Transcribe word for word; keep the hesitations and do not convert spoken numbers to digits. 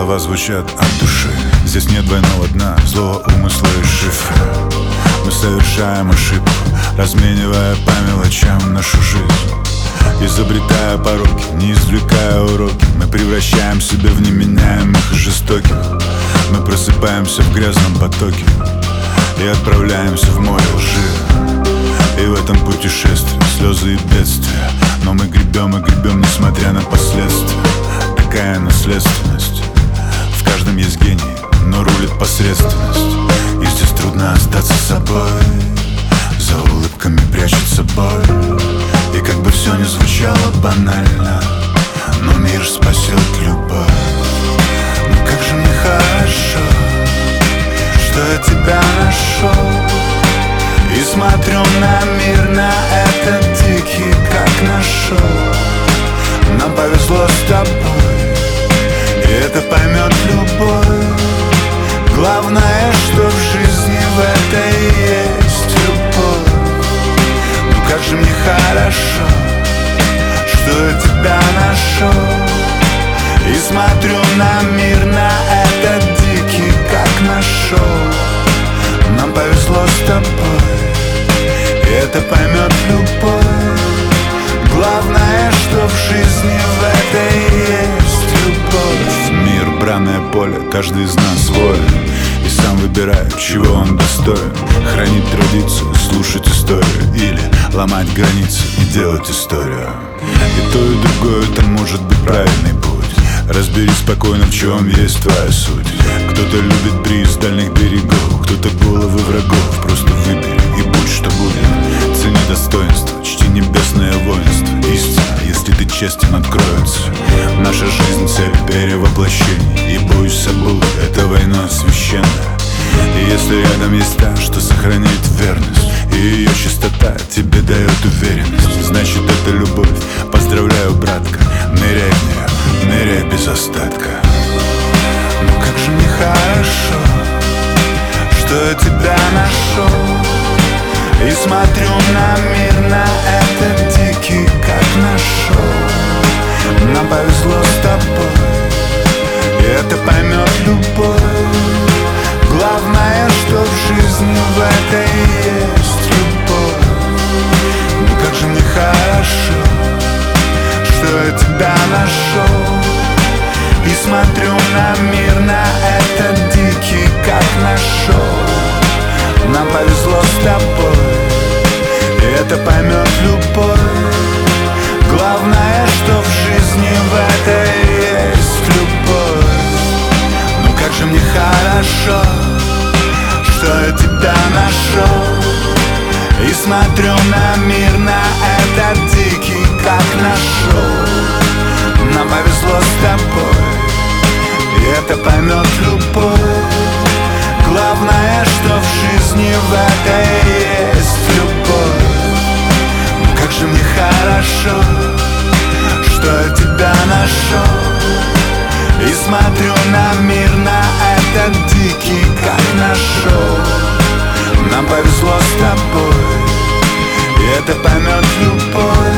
слова звучат от души. Здесь нет двойного дна, злого умысла и шифра. Мы совершаем ошибку, разменивая по мелочам нашу жизнь. Изобретая пороки, не извлекая уроки, мы превращаем себя в неменяемых и жестоких. Мы просыпаемся в грязном потоке и отправляемся в море лжи. И в этом путешествии слезы и бедствия, но мы гребем и гребем, несмотря на последствия. Такая наследственность. В каждом есть гений, но рулит посредственность. И здесь трудно остаться собой. За улыбками прячется боль. И как бы все ни звучало банально, но мир спасет любовь. Ну как же мне хорошо, что я тебя нашел. И смотрю на мир, на этот дикий, как нашел. Нам повезло с тобой, и это поймет любовь. Главное, что в жизни в этой есть любовь. Ну как же мне хорошо, что я тебя нашел. И смотрю на мир, на этот дикий, как нашел. Нам повезло с тобой, и это поймет любовь. Главное, что в жизни в этой есть любовь. Мир, бранное поле, каждый из нас воин, и сам выбирает, чего он достоин. Хранить традицию, слушать историю, или ломать границы и делать историю. И то, и другое, это может быть правильный путь. Разберись спокойно, в чем есть твоя суть. Кто-то любит бриз дальних берегов, кто-то головы врагов. Просто выбери и будь что будет. Цени достоинство, чти небесное воинство. Истина, если ты честен, откроется. Наша жизнь — цель перевоплощений. И бой с собой — это война священная. И если рядом есть та, что сохраняет верность, и ее чистота тебе дает уверенность, значит это любовь. Поздравляю, братка, ныряй в нее, ныряй без остатка. Ну как же мне хорошо, что я тебя нашел. И смотрю на мир, на этот дикий, как нашел. Нам повезло с тобой, и это поймет любовь. Главное, что в жизни в этой есть любовь. Ну как же мне хорошо, что я тебя нашел. И смотрю на мир, на этот дикий, как нашел. Нам повезло с тобой, и это поймет любовь. Главное, что в жизни в этой есть любовь. Ну как же мне хорошо, что я тебя нашел. И смотрю на мир, на этот дикий, как нашел. Нам повезло с тобой, и это поймет любовь. Главное, что в жизни в этой есть любовь. Ну как же мне хорошо, что я тебя нашел. И смотрю на мир, на этот дикий, как нашел. Нам повезло с тобой, и это поймет любовь.